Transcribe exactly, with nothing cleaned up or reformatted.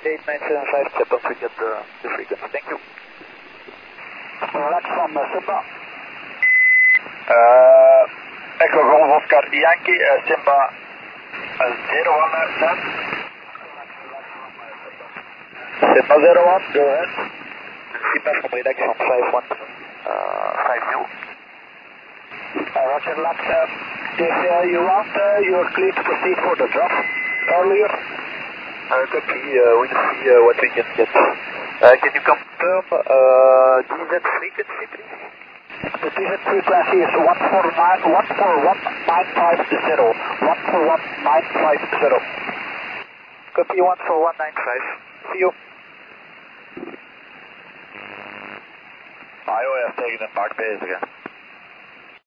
eight nine seven five, step up, we get the, the frequency. Thank you. That's from uh, Simba. Uh, Echo Golf Oscar Yankee, uh, Simba uh, zero one set. Simba zero one, go ahead. Feedback from reduction five one five zero. Uh, Roger, Lux. Uh, if uh, you want, uh, you're clear to proceed for the drop earlier. Uh, copy, uh, we'll see uh, what we can get. Uh, can you confirm uh, D Z frequency, please? The D Z frequency is one four nine one four one nine five zero. one four one nine five zero. Copy one four one nine five. See you. I O S tegen een park bezig, hè.